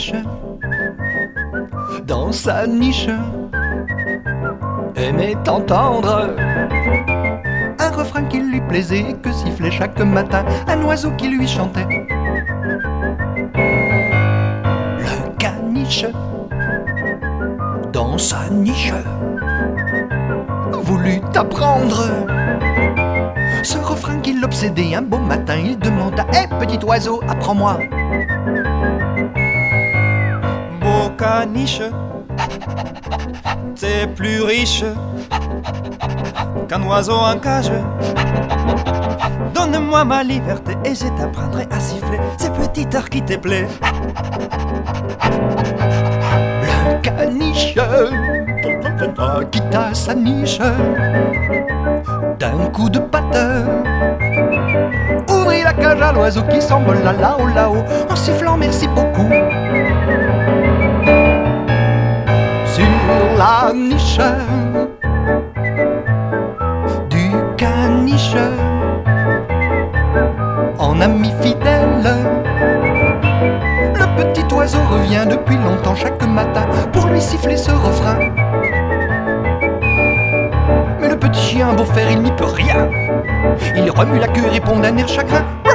caniche, dans sa niche, aimait entendre un refrain qui lui plaisait, que sifflait chaque matin un oiseau qui lui chantait. Le caniche, dans sa niche, voulut apprendre ce refrain qui l'obsédait. Un beau matin, il demanda: hé, petit oiseau, apprends-moi. Beau caniche, c'est plus riche qu'un oiseau en cage. Donne-moi ma liberté et je t'apprendrai à siffler ces petites heures qui te plaisent. Le caniche quitta sa niche d'un coup de patte, ouvrit la cage à l'oiseau qui s'envola là-haut, là-haut, en sifflant merci beaucoup. Sur la niche du caniche, en ami fidèle, le petit oiseau revient depuis longtemps chaque matin pour lui siffler ce refrain. Mais le petit chien, beau faire, il n'y peut rien. Il remue la queue et répond d'un air chagrin: